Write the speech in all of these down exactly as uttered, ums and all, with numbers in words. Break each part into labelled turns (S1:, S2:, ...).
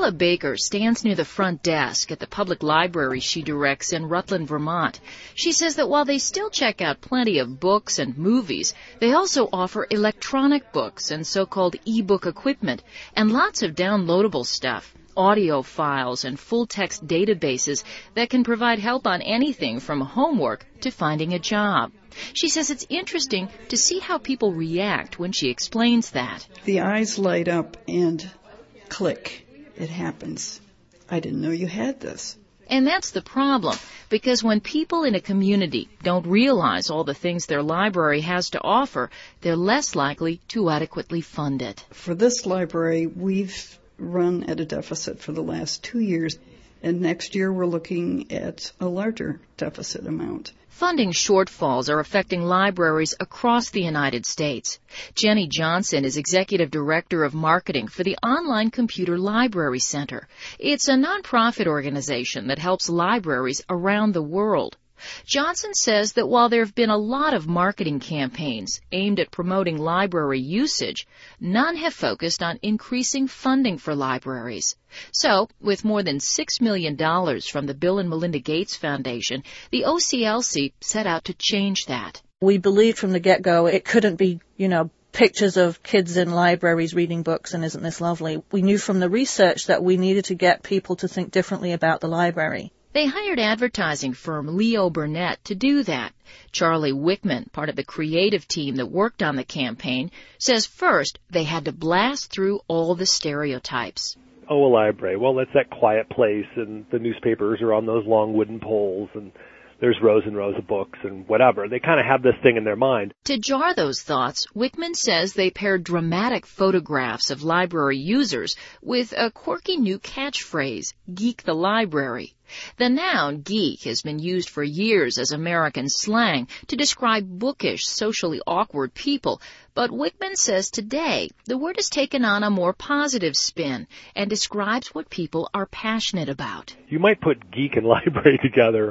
S1: Paula Baker stands near the front desk at the public library she directs in Rutland, Vermont. She says that while they still check out plenty of books and movies, they also offer electronic books and so-called e-book equipment and lots of downloadable stuff, audio files and full-text databases that can provide help on anything from homework to finding a job. She says it's interesting to see how people react when she explains that.
S2: The eyes light up and click. It happens. I didn't know you had this.
S1: And that's the problem, because when people in a community don't realize all the things their library has to offer, they're less likely to adequately fund it.
S2: For this library, we've run at a deficit for the last two years, and next year we're looking at a larger deficit amount.
S1: Funding shortfalls are affecting libraries across the United States. Jenny Johnson is Executive Director of Marketing for the Online Computer Library Center. It's a nonprofit organization that helps libraries around the world. Johnson says that while there have been a lot of marketing campaigns aimed at promoting library usage, none have focused on increasing funding for libraries. So, with more than six million dollars from the Bill and Melinda Gates Foundation, the O C L C set out to change that.
S3: We believed from the get-go it couldn't be, you know, pictures of kids in libraries reading books and isn't this lovely. We knew from the research that we needed to get people to think differently about the library.
S1: They hired advertising firm Leo Burnett to do that. Charlie Wickman, part of the creative team that worked on the campaign, says first they had to blast through all the stereotypes.
S4: Oh, a library. Well, it's that quiet place, and the newspapers are on those long wooden poles, and there's rows and rows of books and whatever. They kind of have this thing in their mind.
S1: To jar those thoughts, Wickman says they paired dramatic photographs of library users with a quirky new catchphrase, Geek the Library. The noun geek has been used for years as American slang to describe bookish, socially awkward people, but Wickman says today the word has taken on a more positive spin and describes what people are passionate about.
S4: You might put geek and library together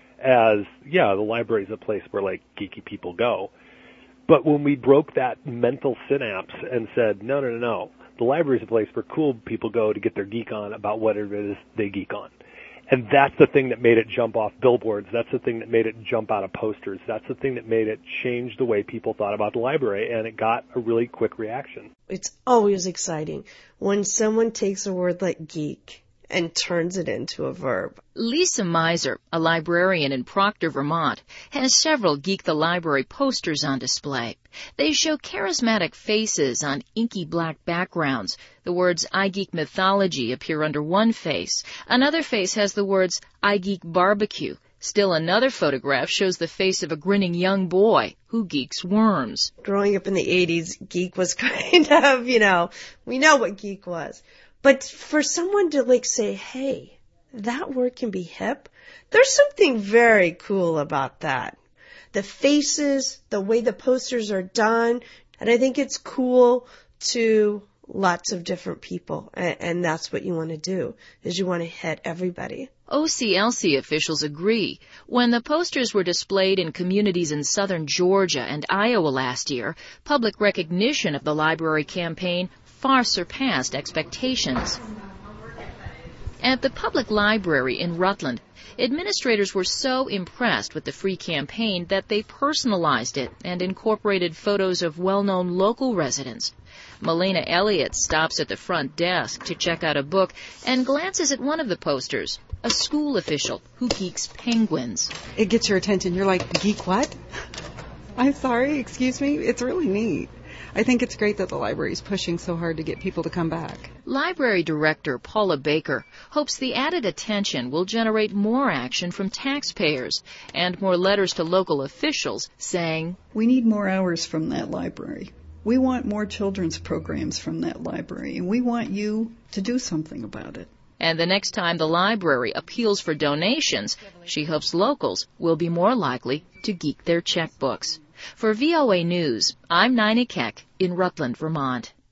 S4: as, yeah, the library is a place where, like, geeky people go. But when we broke that mental synapse and said, no, no, no, no, the library is a place where cool people go to get their geek on about whatever it is they geek on. And that's the thing that made it jump off billboards. That's the thing that made it jump out of posters. That's the thing that made it change the way people thought about the library, and it got a really quick reaction.
S5: It's always exciting when someone takes a word like geek and turns it into a verb.
S1: Lisa Miser, a librarian in Proctor, Vermont, has several Geek the Library posters on display. They show charismatic faces on inky black backgrounds. The words I Geek Mythology appear under one face. Another face has the words I Geek Barbecue. Still another photograph shows the face of a grinning young boy who geeks worms.
S5: Growing up in the eighties, geek was kind of, you know, we know what geek was. But for someone to, like, say, hey, that word can be hip, there's something very cool about that. The faces, the way the posters are done, and I think it's cool to lots of different people, and, and that's what you want to do, is you want to hit everybody.
S1: O C L C officials agree. When the posters were displayed in communities in southern Georgia and Iowa last year, public recognition of the library campaign far surpassed expectations. At the public library in Rutland, administrators were so impressed with the free campaign that they personalized it and incorporated photos of well-known local residents. Melina Elliott stops at the front desk to check out a book and glances at one of the posters, a school official who geeks penguins.
S6: It gets your attention. You're like, geek what? I'm sorry, excuse me. It's really neat. I think it's great that the library is pushing so hard to get people to come back.
S1: Library Director Paula Baker hopes the added attention will generate more action from taxpayers and more letters to local officials saying,
S2: we need more hours from that library. We want more children's programs from that library, and we want you to do something about it.
S1: And the next time the library appeals for donations, she hopes locals will be more likely to geek their checkbooks. For V O A News, I'm Nina Keck in Rutland, Vermont.